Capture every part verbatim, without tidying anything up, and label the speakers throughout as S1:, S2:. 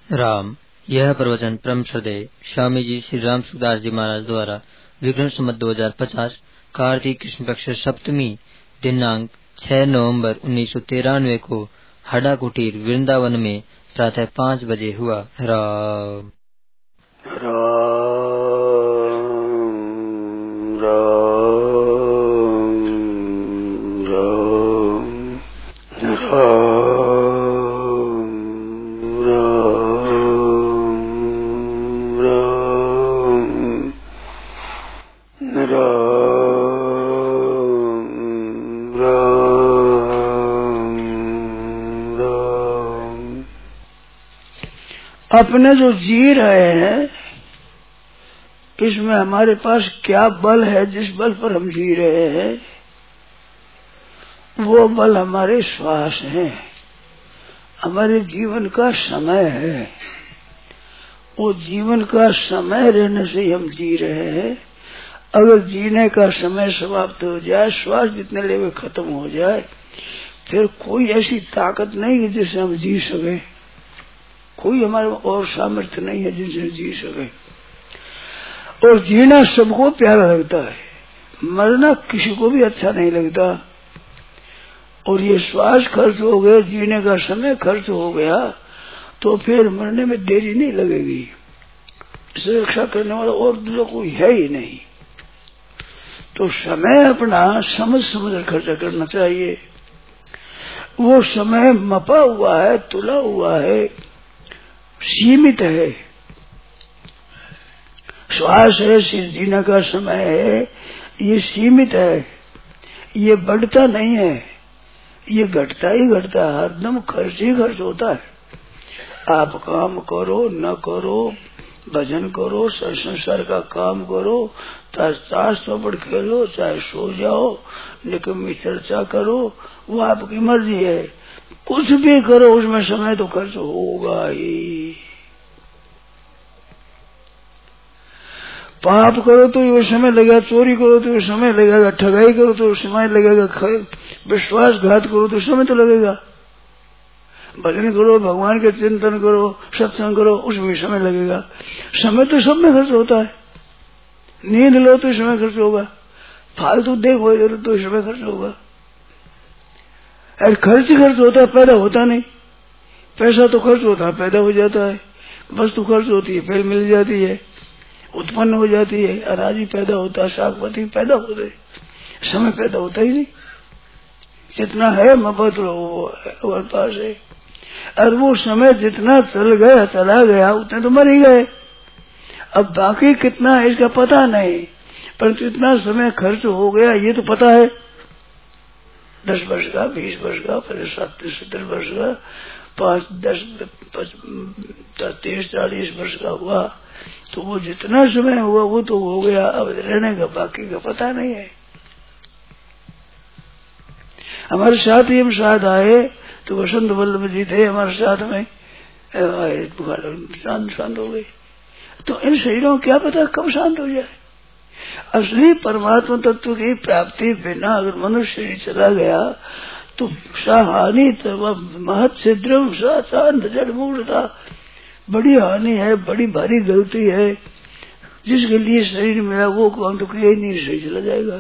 S1: राम। यह प्रवचन परम श्रद्धेय स्वामी जी श्री राम सुखदास जी महाराज द्वारा विक्रम संवत दो हजार पचास कार्तिक कृष्ण पक्ष सप्तमी दिनांक छह नवंबर उन्नीस सौ तिरानवे को हड़ा कुटीर वृंदावन में प्रातः पाँच बजे हुआ। राम
S2: राम राम राम अपने जो जी रहे हैं इसमें हमारे पास क्या बल है, जिस बल पर हम जी रहे हैं वो बल हमारे श्वास है, हमारे जीवन का समय है। वो जीवन का समय रहने से ही हम जी रहे हैं। अगर जीने का समय समाप्त हो जाए, श्वास जितने लेवे खत्म हो जाए, फिर कोई ऐसी ताकत नहीं है जिससे हम जी सके, कोई हमारे और सामर्थ्य नहीं है जिनसे जी सके। और जीना सबको प्यारा लगता है, मरना किसी को भी अच्छा नहीं लगता। और ये श्वास खर्च हो गया, जीने का समय खर्च हो गया, तो फिर मरने में देरी नहीं लगेगी। इसे रक्षा करने वाला और दूसरा कोई है ही नहीं। तो समय अपना समझ समझ खर्चा करना चाहिए। वो समय मपा हुआ है, तुला हुआ है, सीमित है। श्वास है, सिर जीने का समय है, ये सीमित है, ये बढ़ता नहीं है, ये घटता ही घटता है, हरदम खर्च ही खर्च होता है। आप काम करो न करो, भजन करो, संसार का काम करो, चाहे ताश चौपड़ खेलो, चाहे सो जाओ, निकम्मी चर्चा करो, वो आपकी मर्जी है। कुछ भी करो उसमें समय तो खर्च होगा ही। पाप करो तो ये समय लगेगा, चोरी करो तो ये समय लगेगा, ठगाई करो तो समय लगेगा, विश्वासघात करो तो समय तो लगेगा, भजन करो, भगवान के चिंतन करो, सत्संग करो, उसमें समय लगेगा। समय तो सब में खर्च होता है। नींद लो तो समय खर्च होगा, फालतू देखो तो समय खर्च होगा। और खर्च खर्च होता है, पैदा होता नहीं। पैसा तो खर्च होता है, पैदा हो जाता है। वस्तु खर्च होती है, फिर मिल जाती है, उत्पन्न हो जाती है, अनाज भी पैदा होता है, शाकपति पैदा होते हैं, समय पैदा होता ही नहीं। जितना है मफत वो पास है, और वो समय जितना चल गया चला गया उतने तो मर ही गए। अब बाकी कितना है इसका पता नहीं, परंतु इतना समय खर्च हो गया ये तो पता है। दस वर्ष का, बीस वर्ष का, फिर सत्तर सत्तर वर्ष का, पाँच दस तीस चालीस वर्ष का हुआ, तो वो जितना समय हुआ वो तो हो गया। अब रहने का बाकी का पता नहीं है। हमारे साथ ही हम साथ आए तो वसंत वल्लभ जी थे हमारे साथ में, शांत शांत हो गए। तो इन शरीरों क्या पता कब शांत हो जाए। असली परमात्मा तत्व की प्राप्ति बिना अगर मनुष्य शरीर चला गया तो साहानी महत छिद्रम शांत जड़ मूर्ता, बड़ी हानि है, बड़ी भारी गलती है। जिसके लिए शरीर मिला वो काम तो किया ही नहीं, शरीर चला जाएगा।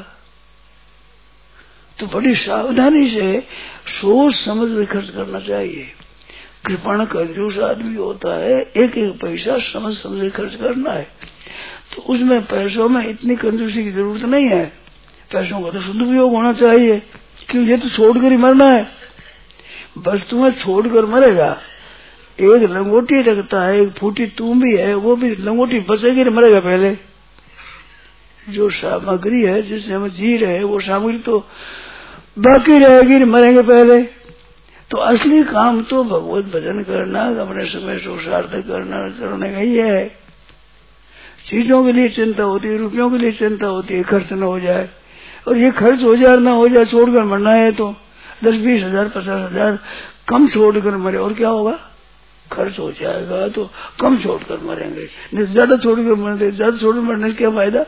S2: तो बड़ी सावधानी से सोच समझ में खर्च करना चाहिए। कृपण कंजूस आदमी होता है, एक एक पैसा समझ समझ के खर्च करना है। तो उसमें पैसों में इतनी कंजूसी की जरूरत नहीं है। पैसों का तो सदुपयोग होना चाहिए, क्योंकि ये तो छोड़कर ही मरना है। वस्तुएं छोड़कर मरेगा। एक लंगोटी रखता है, एक फूटी तुम भी है, वो भी लंगोटी बचेगी नहीं, मरेगा पहले। जो सामग्री है जिससे हम जी रहे हैं वो सामग्री तो बाकी रहेगी, मरेंगे पहले। तो असली काम तो भगवत भजन करना, अपने समय को सार्थक करना करने का ही है। चीजों के लिए चिंता होती है, रुपयों के लिए चिंता होती है, खर्च न हो जाए। और ये खर्च हो जाए ना हो जाए, छोड़कर मरना है तो दस बीस हजार पचास हजार कम छोड़कर मरे, और क्या होगा। खर्च हो जाएगा तो कम छोड़कर मरेंगे, नहीं ज्यादा छोड़कर मरेंगे, ज्यादा छोड़कर मरने से क्या फायदा।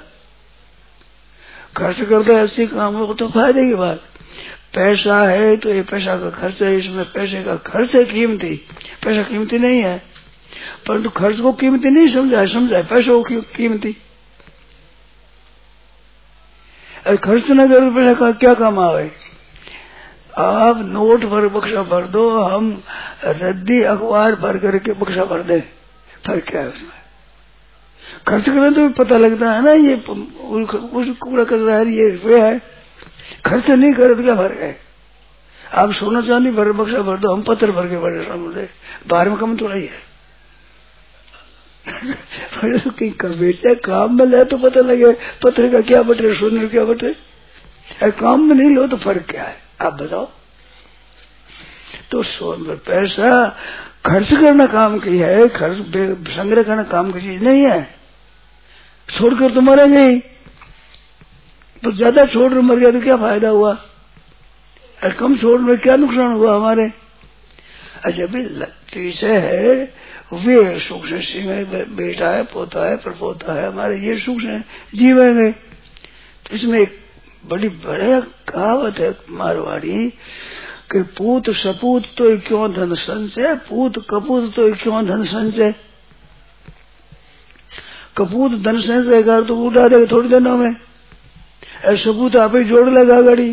S2: खर्च करता है ऐसी काम हो तो फायदे की बात। पैसा है तो ये पैसा का खर्च है, इसमें पैसे का खर्च है कीमती, पैसा कीमती नहीं है। परंतु खर्च को कीमती नहीं समझा, समझा पैसों को कीमती। अरे खर्च न करो तो पैसा का क्या काम आवे? आप नोट भर बक्सा भर दो, हम रद्दी अखबार भर करके बक्सा भर दे, फर्क क्या है उसमें? खर्च करें तो पता लगता है ना, ये कुछ कूड़ा कर रहा है, ये रुपया है। खर्च नहीं करे तो क्या फर्क है? आप सोना चांदी भर बक्सा भर दो, हम पत्थर भर के भरे सामने, बाहर में कम थोड़ा ही है। तो कहीं बेचा काम में ले तो पता लगे पत्थर का क्या बटे, सोने का क्या बटे। अरे काम में नहीं लो तो फर्क क्या है, आप बताओ। तो सोन पर पैसा खर्च करना काम की है, खर्च संग्रह करना काम की चीज नहीं है। छोड़कर तो मरेंगे ही, तो ज्यादा छोड़ मर गया तो क्या फायदा हुआ? और कम छोड़ में क्या नुकसान हुआ हमारे? अच्छा भी लत्ती से है, वे सुख से सिंह है, बेटा है, पोता है, परपोता है, हमारे ये सुख से जीवेंगे। तो इसमें एक बड़ी बड़े कहावत है मारवाड़ी कि पूत सपूत तो क्यों धन संचय, पूत कपूत तो क्यों धन संचय। कपूत धन संचय कर तो उड़ा देगा थोड़ी दिनों में, सपूत आप ही जोड़ लगा गाड़ी।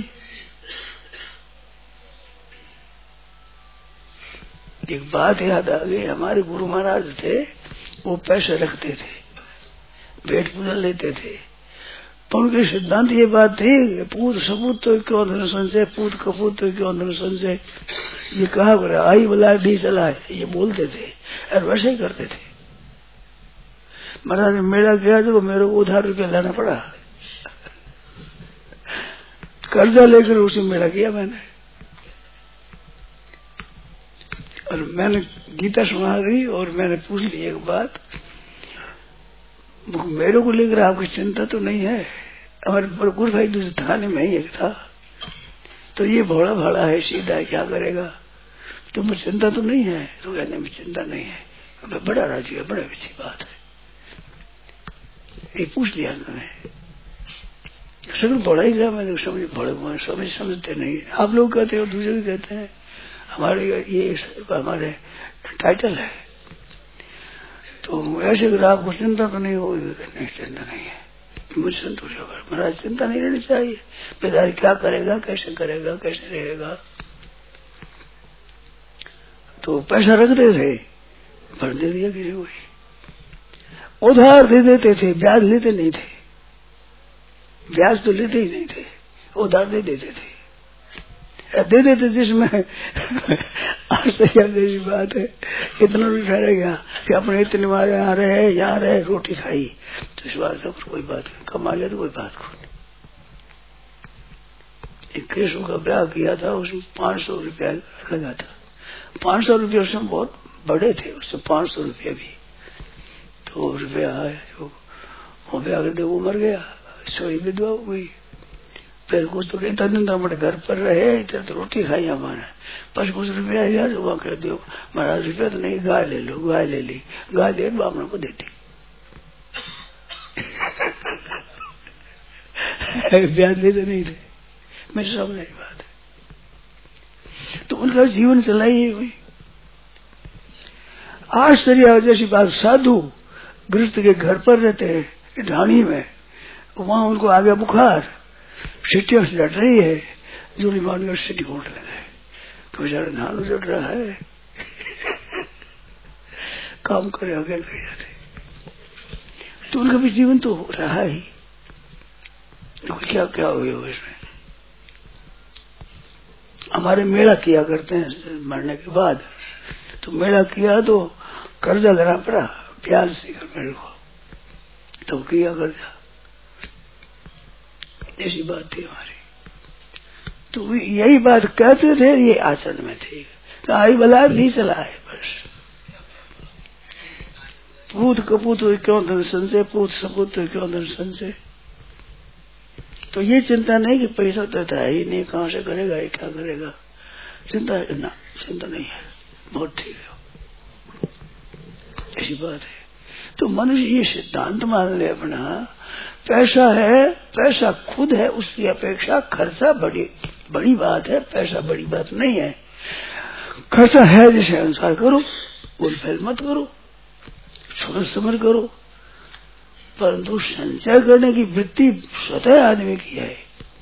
S2: एक बात याद आ गई, हमारे गुरु महाराज थे, वो पैसे रखते थे, पेट पूजा लेते थे, पर उनके सिद्धांत ये बात थी, पूत सपूत तो क्यों धन संचय, पूत कपूत तो क्यों धन संचय। ये कहा करे आई बला डी चला है, ये बोलते थे और वैसे ही करते थे। महाराज मेला गया तो मेरे को उधार रुपया लेना पड़ा, कर्जा लेकर उसी मेला किया मैंने। और मैंने गीता सुना दी और मैंने पूछ ली एक बात, मेरे को लेकर आपकी चिंता तो नहीं है? हमारे गुरु भाई दूसरे थाने में ही एक था, तो ये भोला भाड़ा है, सीधा है, क्या करेगा? तो मुझे चिंता तो नहीं है? तो कहने में चिंता नहीं है, मैं बड़ा राजी है, बड़ा अच्छी बात है। ये पूछ लिया मैंने, सभी बड़ा ही गया मैंने, समझ बड़े समझ समझते नहीं। आप लोग कहते हो, दूसरे भी कहते हैं, हमारे ये हमारे टाइटल है। तो ऐसे अगर आपको चिंता तो नहीं होगी? नहीं, चिंता नहीं है, मुझे संतोष होगा। महाराज चिंता नहीं रहनी चाहिए, बेदारी क्या करेगा, कैसे करेगा, कैसे रहेगा। तो पैसा रखते थे, भर दे दिया किसी को, उधार दे देते थे, ब्याज लेते नहीं थे, ब्याज तो लेते ही नहीं थे, उधार दे देते थे, दे देते जिसमें आश्चर्य बात है, इतना भी ठहर गया कि अपने इतने मारे यहाँ रहे, यहाँ रहे, रोटी खाई, तो इस बात से कोई बात नहीं, कमा लिया तो कोई बात को नहीं। एक केसों का ब्याह किया था, उसमें पांच सौ रुपया लगा था, पांच सौ रुपये उसमें बहुत बड़े थे, उससे पांच सौ रुपया भी तो रुपया आया, जो वो ब्याह कर दे वो मर गया, सोई विधवा हो गई। फिर कुछ तो कहता दिन तो हमारे घर पर रहे, इधर तो रोटी खाई हमारे, बस कुछ रुपया यार वहाँ कह दो, महाराज रुपया तो नहीं, गाय ले लो, गाय ले ली, गाय ले बामणों को देती। ब्याज लेते नहीं थे, मेरे सामने की बात है। तो उनका जीवन चला ही हुई। आश्चर्य जैसी बात, साधु गृहस्थ के घर पर रहते हैं ढाणी में, वहां उनको आ गया बुखार, सीटियों से लड़ रही है, जोड़ी मारकर सीटी घोट लगा, तो बेचारा नाल उजड़ रहा है, काम करे आगे कर जाते, तो उनका भी जीवन तो हो रहा ही। तो क्या क्या हुआ इसमें? हमारे मेला किया करते हैं मरने के बाद, तो मेला किया तो कर्जा लेना पड़ा प्याज से मेरे को, तो किया कर्जा, ऐसी बात थी हमारी। तो यही बात कहते थे, ये आचरण में थी, तो आई बला नहीं चला है बस। पूत कपूत हो क्यों धन संचय, पूत सपूत हो क्यों धन संचय। तो ये चिंता नहीं कि पैसा तो है ही नहीं, कहाँ से करेगा, ये क्या करेगा, चिंता है ना, चिंता नहीं है, बहुत ठीक है, ऐसी बात है। तो मनुष्य ये सिद्धांत मान ले अपना, पैसा है, पैसा खुद है, उसकी अपेक्षा खर्चा बड़ी बड़ी बात है, पैसा बड़ी बात नहीं है। खर्चा है जिसे अनुसार करो, उल फैल मत करो, सोच समझ करो, परंतु संचय करने की वृत्ति स्वतः आदमी की है।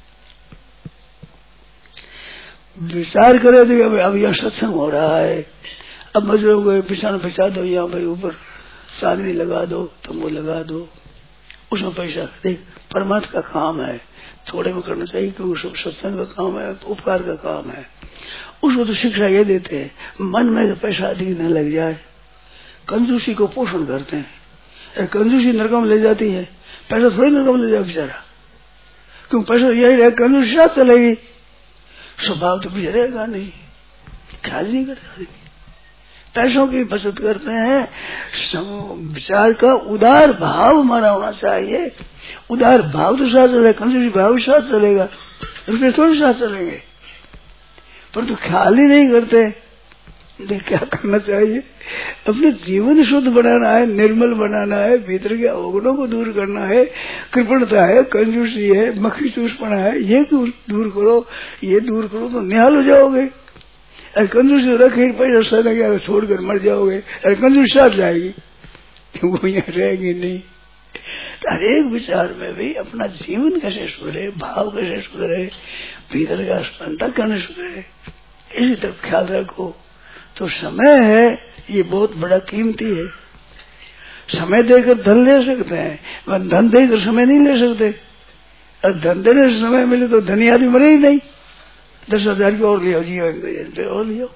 S2: विचार करे तो अब अब यह सत्संग हो रहा है, अब मजरों को पिछाड़ पिछा दो, यहाँ भाई ऊपर चांदनी लगा दो, तंबू लगा दो, उसमें पैसा देख। परमात्मा का काम है, थोड़े में करना चाहिए क्योंकि सत्संग का काम है, उपकार का काम है। उसको तो शिक्षा ये देते हैं मन में तो पैसा अधिक न लग जाए, कंजूसी को पोषण करते हैं। कंजूसी नरक में ले जाती है, पैसा थोड़ी नरक में ले जाए बेचारा, क्योंकि पैसा यही रहे, कंजूसी साथ चलेगी, स्वभाव तो पीछे रहेगा नहीं, ख्याल नहीं करता। पैसों की बचत करते हैं, विचार का उदार भाव हमारा होना चाहिए। उदार भाव तो साथ चलेगा, कंजूसी भाव साथ चलेगा, रुपये थोड़े साथ चलेंगे, पर तो ख्याल ही नहीं करते। देख क्या करना चाहिए, अपने जीवन शुद्ध बनाना है, निर्मल बनाना है, भीतर के अवगुणों को दूर करना है। कृपणता है, कंजूसी है, मक्खी चूसपना है, ये दूर करो, ये दूर करो तो निहाल हो जाओगे। अरे कंजूसी रखे पैसा सदा क्या छोड़कर मर जाओगे, अरे कंजूसी साथ जाएगी, वो यहाँ रहेगी नहीं। हर एक विचार में भी अपना जीवन कैसे सुधरे, भाव कैसे सुधरे, भीतर का अंतःकरण सुधरे, इसी तरफ ख्याल रखो। तो समय है ये बहुत बड़ा कीमती है। समय देकर धन ले सकते हैं, पर धन देकर समय नहीं ले सकते। और धन देने से समय मिले तो धनी आदमी मरे ही नहीं। दस हजार की और लियो जीवन और लियो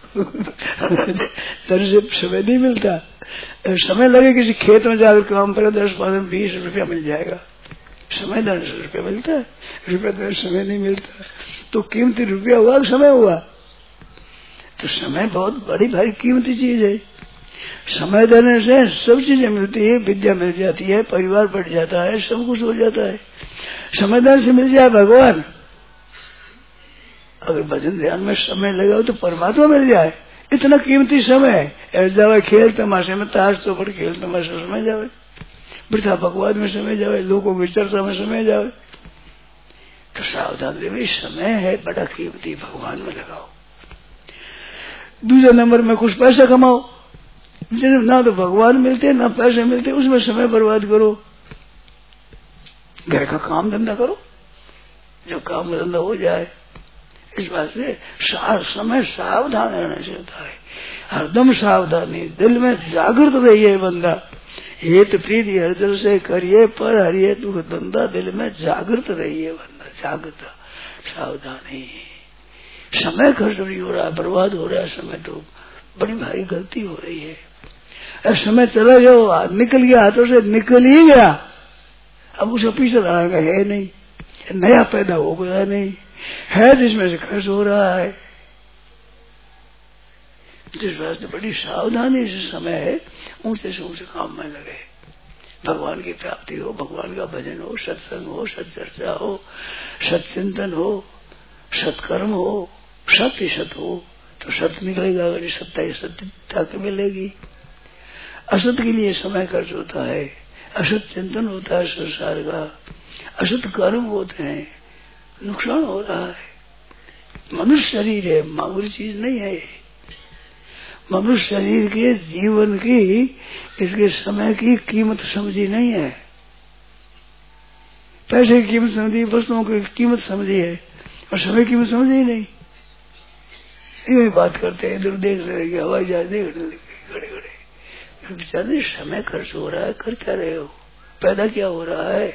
S2: धन से समय नहीं मिलता। समय लगे किसी खेत में जाकर काम करे, दस पाँच बीस रुपया मिल जाएगा, समय दस रुपया मिलता है, रुपया दस समय नहीं मिलता। तो कीमती रुपया हुआ कि समय हुआ, तो समय बहुत बड़ी भारी कीमती चीज है। समय देने से सब चीजें मिलती है, विद्या मिल जाती है, परिवार बढ़ जाता है, सब कुछ हो जाता है। समय देने से मिल जाए भगवान। अगर भजन ध्यान में समय लगाओ तो परमात्मा मिल जाए, इतना कीमती समय है। जावे खेल तमाशे में, ताश चौपड़ खेल तमाशे में समय जावे, वृथा भगवान में समय जावे, लोगों की चर्चा में समय जावे। तो सावधान रहे, समय है बड़ा कीमती, भगवान में लगाओ। दूसरे नंबर में कुछ पैसा कमाओ, ना तो भगवान मिलते ना पैसे मिलते, उसमें समय बर्बाद करो। घर का काम धंधा करो, जो काम धंधा हो जाए। इस बात से समय सावधान रहना चाहिए है, हरदम सावधानी, दिल में जागृत रहिए बंदा। हेत प्रीति हृदय से करिए, पर हरिये दुख धंधा, दिल में जागृत रहिए बंदा, जागृत सावधानी। समय खर्च नहीं हो रहा, बर्बाद हो रहा है समय, तो बड़ी भारी गलती हो रही है। अब समय चला गया, निकल गया हाथों से, निकल ही गया, अब उसे पीछे रहेगा है नहीं, नया पैदा हो गया नहीं है, जिसमें से खर्च हो रहा है। जिस वास्ते बड़ी सावधानी से समय है, ऊंचे से ऊंचे काम में लगे। भगवान की प्राप्ति हो, भगवान का भजन हो, सत्संग हो, सत्चर्चा हो, सत्चिंतन हो, सत्कर्म हो, सत्य सत हो, तो सत्य निकलेगा। अगर सत्ता ही सत्यता के मिलेगी। असत के लिए समय खर्च होता है, असत चिंतन होता है संसार का, असत कर्म होते हैं, नुकसान हो रहा है। मनुष्य शरीर है, मामूली चीज नहीं है। मनुष्य शरीर के जीवन की, इसके समय की कीमत समझी नहीं है। पैसे की कीमत समझी, वस्तुओं की कीमत समझी है, और समय की कीमत समझी ही नहीं। ये बात करते हैं, इधर देख रहे हैं, हवाई जहाज देख रहे खड़े खड़े, बेचारे समय खर्च हो रहा है, कर क्या रहे हो, पैदा क्या हो रहा है,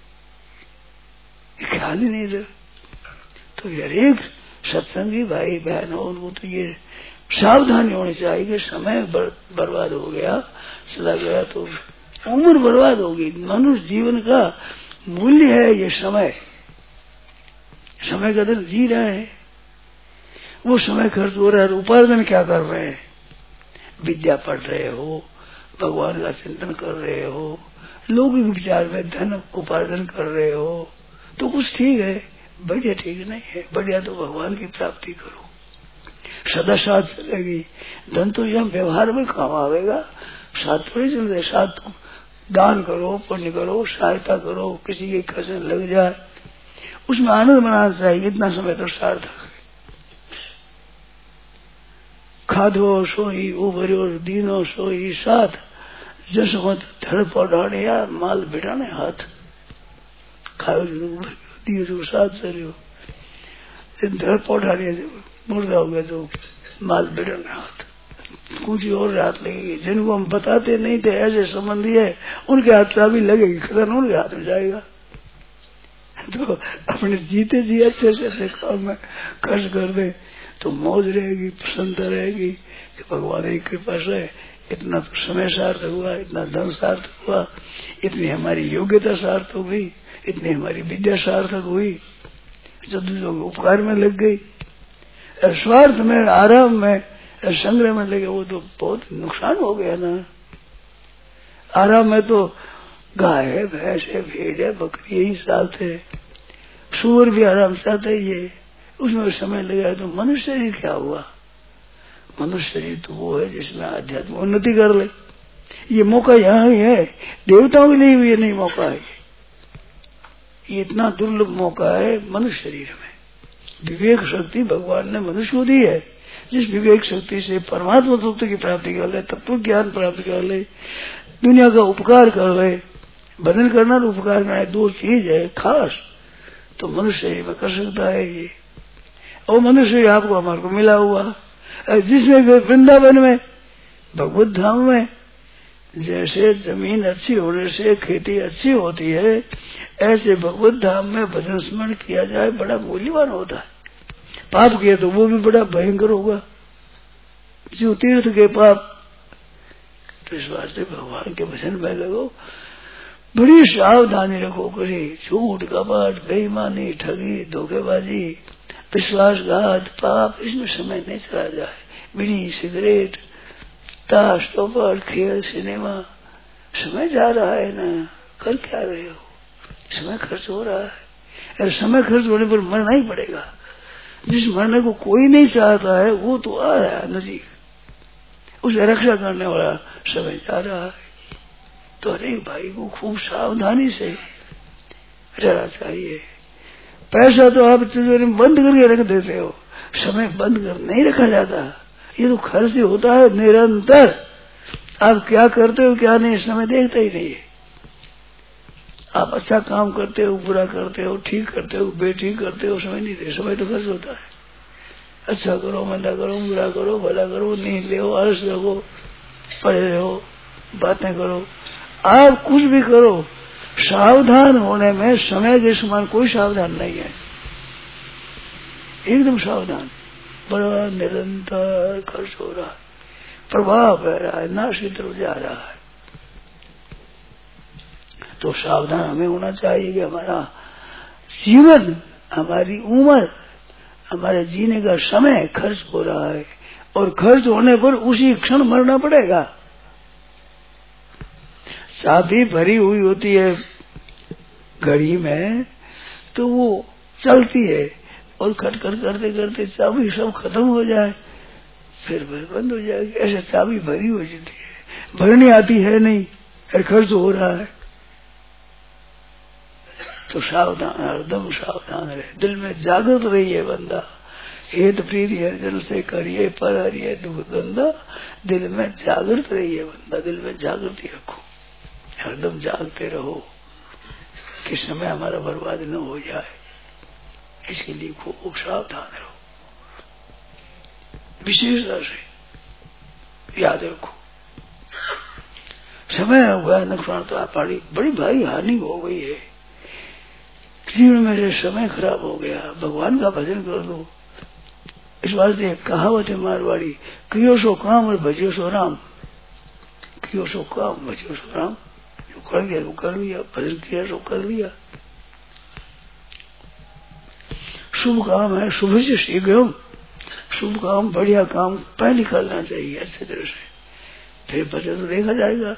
S2: ख्याल ही नहीं इधर। तो हर एक सत्संगी भाई बहन हो, उनको तो ये सावधानी होनी चाहिए कि समय बर, बर्बाद हो गया, चला गया तो उम्र बर्बाद होगी। मनुष्य जीवन का मूल्य है ये समय। समय का दिन जी रहे हैं, वो समय खर्च हो रहा है, उपार्जन क्या कर रहे हैं, विद्या पढ़ रहे हो, भगवान का चिंतन कर रहे हो, लौकिक विचार में धन उपार्जन कर रहे हो, तो कुछ ठीक है, बढ़िया ठीक नहीं है। बढ़िया तो भगवान की प्राप्ति करो, सदा साथ चलेगी। धन तो यह व्यवहार में काम आवेगा, साथ थोड़ी चल रहे। साथ दान करो, पुण्य करो, सहायता करो, किसी के खर्च लग जाए, उसमें आनंद मनाना चाहिए। इतना समय तो सार्थक है। खाधो सोई उभरो दीनो सोई साथ, जसमत धड़ पौड़ाने यार माल बिठाने हाथ खाओ दियो जो साथ चलियो धड़ पौड़ाने मुर्दा हो गया तो माल बिठाने हाथ कुछ और हाथ लगेगी। जिनको हम बताते नहीं थे ऐसे संबंधी है उनके हाथ चाबी लगेगी, खतरन उनके हाथ में जाएगा। तो अपने जीते जी अच्छे से अच्छे काम में खर्च कर दे तो मौज रहेगी, प्रसन्नता रहेगी कि भगवान की कृपा से इतना तो समय सार्थक हुआ, इतना धन सार्थक हुआ, इतनी हमारी योग्यता सार्थक हुई, इतनी हमारी विद्या सार्थक हुई, जो दूसरों के उपकार में लग गई। स्वार्थ में, आराम में, संग्रह में लगे वो तो बहुत नुकसान हो गया ना। आराम में तो गाय है, भैंस है, भेड़ है, बकरी यही साथ है, सूअर भी आराम चाहता ही है, उसमें समय लगा। तो मनुष्य शरीर क्या हुआ? मनुष्य शरीर तो वो है जिसमें आध्यात्मिक उन्नति कर ले। ये मौका यहाँ ही है, देवताओं के लिए भी ये नहीं मौका है, ये इतना दुर्लभ मौका है मनुष्य शरीर में। विवेक शक्ति भगवान ने मनुष्य को दी है, जिस विवेक शक्ति से परमात्मा तत्व की प्राप्ति कर ले, तत्व ज्ञान प्राप्त कर ले, दुनिया का उपकार कर ले। भजन करना और उपकार करना दो चीज है खास, तो मनुष्य शरीर में कर सकता है ये। और मनुष्य आपको हमारे को मिला हुआ, जिसमें वृंदावन में भगवत धाम में जैसे जमीन अच्छी होने से खेती अच्छी होती है, ऐसे भगवत धाम में भजन स्मरण किया जाए बड़ा मूल्यवान होता है। पाप किया तो वो भी बड़ा भयंकर होगा, जो तीर्थ के पाप। तो इस वास्ते भगवान के भजन में लगो, बड़ी सावधानी रखो, करे झूठ कपट बेईमानी ठगी धोखेबाजी विश्वासघात पाप इसमें समय नहीं चला जाए। बीड़ी सिगरेट ताश चौपट खेल सिनेमा समय जा रहा है ना, कर क्या रहे हो? समय खर्च हो रहा है, अरे समय खर्च होने पर मरना ही पड़ेगा। जिस मरने को कोई नहीं चाहता है वो तो आया नजीक, उसे रक्षा करने वाला समय जा रहा है। तो हर एक भाई को खूब सावधानी से रहना चाहिए। पैसा तो आप तिजोरी में बंद करके रख देते हो, समय बंद कर नहीं रखा जाता, ये तो खर्च ही होता है निरंतर। आप क्या करते हो क्या नहीं समय देखते ही नहीं है। आप अच्छा काम करते हो, बुरा करते हो, ठीक करते हो, बेठीक करते हो, समय नहीं दे, समय तो खर्च होता है। अच्छा करो, मंदा करो, बुरा करो, भला करो, नींद ले, आलस रखो, पड़े रहो, बातें करो, आप कुछ भी करो, सावधान होने में समय के समान कोई सावधान नहीं है। एकदम सावधान, बड़ा निरंतर खर्च हो रहा है, प्रभाव बह रहा है, नाश की तरफ जा रहा है। तो सावधान हमें होना चाहिए कि हमारा जीवन, हमारी उम्र, हमारे जीने का समय खर्च हो रहा है, और खर्च होने पर उसी क्षण मरना पड़ेगा। चाबी भरी हुई होती है घड़ी में तो वो चलती है, और खटखट करते करते चाबी सब खत्म हो जाए फिर बंद हो जाएगी। ऐसे चाबी भरी हो जाती है, भरनी आती है नहीं, फिर खर्च हो रहा है। तो सावधान, हरदम सावधान रहे, दिल में जागृत रहिए बंदा। हेत प्रीति हरिजन से करिए पर हरिए दुख धंधा, दिल में जागृत रहिए बंदा, दिल में जागृति रखो, हरदम जागते रहो कि समय हमारा बर्बाद न हो जाए। इसके लिए खूब सावधान रहो, विशेषता से याद रखो। समय हुआ नुकसान तो आप बड़ी बड़ी भारी हानि हो गई है, जीवन में से समय खराब हो गया, भगवान का भजन कर दो। इस बात से कहावत है मारवाड़ी, कियो सो काम और भजियो सो राम। कियो सो काम भजियो सो राम, जो कर लिया वो कर लिया, भजन किया सो कर लिया। शुभ काम है, शुभ से शीघ्र, शुभ काम बढ़िया काम पहले करना चाहिए अच्छे तरह से, फिर भजन तो देखा जाएगा।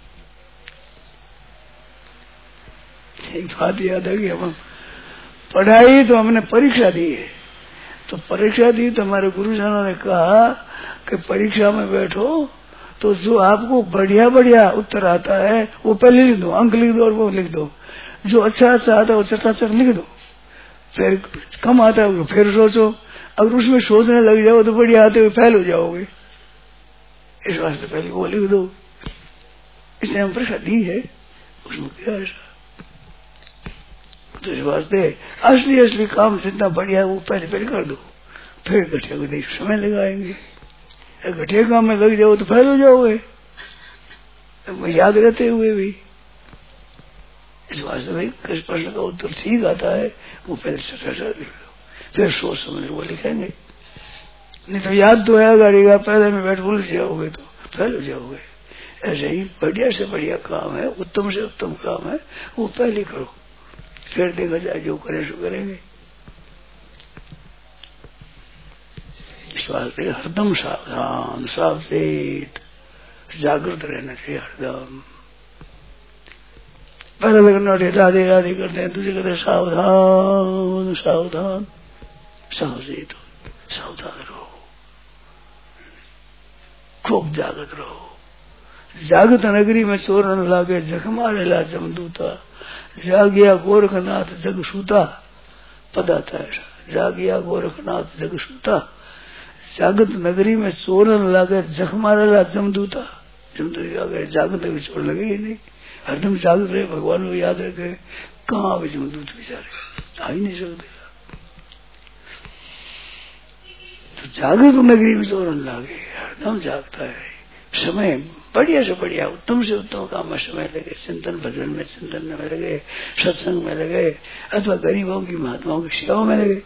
S2: एक बात याद है कि हम पढ़ाई तो हमने परीक्षा दी है, तो परीक्षा दी तो हमारे गुरुजनों ने कहा कि परीक्षा में बैठो तो जो आपको बढ़िया बढ़िया उत्तर आता है वो पहले लिख दो, अंक लिख दो और वो लिख दो। जो अच्छा अच्छा आता है वो चटाचट लिख दो, फिर कम आता है फिर सोचो। अगर उसमें सोचने लग जाओ तो बढ़िया आते हुए फेल हो जाओगे, इस वास्ते पहले वो लिख दो। इसने हम परीक्षा दी है, उसमें क्या ऐसा? तो इस वास्ते असली असली काम जितना बढ़िया है वो पहले पहले कर दो, फिर घटिया को देख समय लगाएंगे। घटिया काम में लग जाओ तो फेल हो जाओगे याद रहते हुए भी। इस वास्ते भाई किस प्रश्न का उत्तर ठीक आता है वो पहले से लिख लो, फिर सोच समझ वो लिखेंगे। नहीं तो याद तो है गाड़ी का, पहले में बैठ भूल जाओगे तो फेल हो जाओगे। ऐसे ही बढ़िया से बढ़िया काम है, उत्तम से उत्तम काम है, वो पहले करो, फिर देखा जाए जो करे सो करेंगे। इस वास्ते हरदम सावधान सावचेत जागृत रहना चाहिए हरदम। पहले लगना राधे राधे करते हैं, दूसरे कहते सावधान सावधान सावचेत सावधान रहो, खूब जागृत रहो। जागृत नगरी में चोर न लागे जख मारे ला जमदूता, जागिया गोरखनाथ जग सूता पदाता है। जागिया गोरखनाथ जग सूता, जागृत नगरी में चोर न लागे जख मारे ला जमदूता। जमदूत अगर जागृत में चोर लगे ही नहीं, हरदम जागृत रहे, भगवान को याद रखे। कहाँ भी जमदूत बेचारे आ ही नहीं सकते। तो जागृत नगरी में चोर न लागे, हरदम जागता है। समय बढ़िया से बढ़िया उत्तम से उत्तम काम में समय लगे, चिंतन भजन में चिंतन में लगे, सत्संग में लगे, अथवा गरीबों की महात्माओं की सेवा में लगे।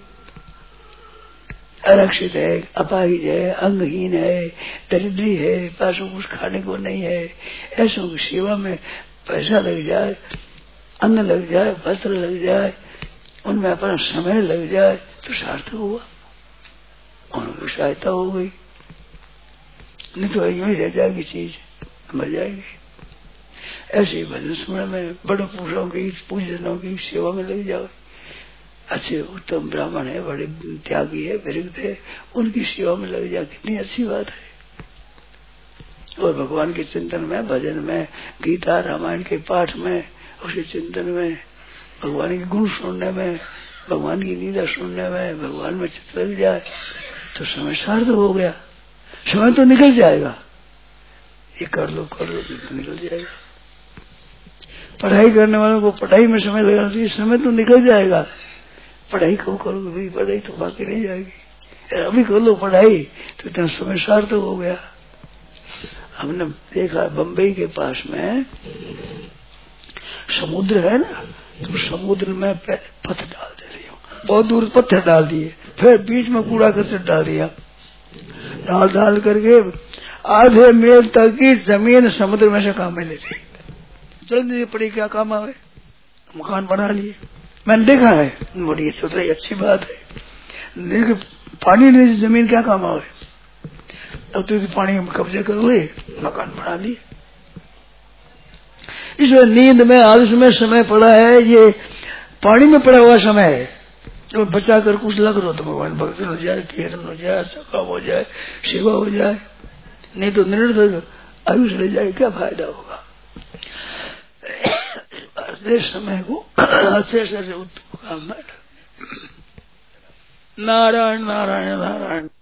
S2: अरक्षित है, अपाहिज है, अंगहीन है, दरिद्री है, पास में कुछ खाने को नहीं है, ऐसों की सेवा में पैसा लग जाए, अन्न लग जाए, वस्त्र लग जाए, उनमें अपना समय लग जाए तो सार्थक हुआ, उनकी सहायता हो गई। नहीं तो यूं ही रह जाएगी चीज, मर जाएगी। ऐसे ही भजन स्मरण में बड़े पुरुषों की पूजनों की सेवा में लग जाओ। अच्छे उत्तम ब्राह्मण है, बड़े त्यागी है, विरक्त है, उनकी सेवा में लग जाए, कितनी अच्छी बात है। और भगवान के चिंतन में, भजन में, गीता रामायण के पाठ में, उसके चिंतन में, भगवान के गुण सुनने में, भगवान की लीला सुनने में, भगवान में चित्त लग जाए तो समय सार्थक हो गया। समय तो निकल जाएगा, ये कर लो कर लो तो निकल जाएगा। पढ़ाई करने वालों को पढ़ाई में समय लगाना चाहिए, समय तो निकल जाएगा। पढ़ाई कब करोगे भाई, पढ़ाई तो बाकी नहीं जाएगी। अभी कर लो पढ़ाई तो इतना समय सार्थक हो गया। हमने देखा बम्बई के पास में समुद्र है ना, तो समुद्र में पत्थर डाल दे रही हूँ, बहुत दूर पत्थर डाल दिए, फिर बीच में कूड़ा करकट डाल दिया, डाल डाल करके आधे मील तक की जमीन समुद्र में से काम में लेती। जल्दी पड़ी क्या काम आवे, मकान बना लिए। मैंने देखा है, बड़ी सुथरी अच्छी बात है, लेकिन पानी नहीं जमीन क्या काम आवे। अब तो पानी में कब्जे कर ले, मकान बना लिए। इसमें नींद में आलस में समय पड़ा है, ये पानी में पड़ा हुआ समय है। जो बचा कर कुछ लग रहा तो भगवान भक्ति हो जाए, कीर्तन हो जाए, सखा हो जाए, सेवा हो जाए, नहीं तो निरर्थक आयुष ले जाए, क्या फायदा होगा। समय को अच्छे से उत्तम काम। नारायण नारायण नारायण।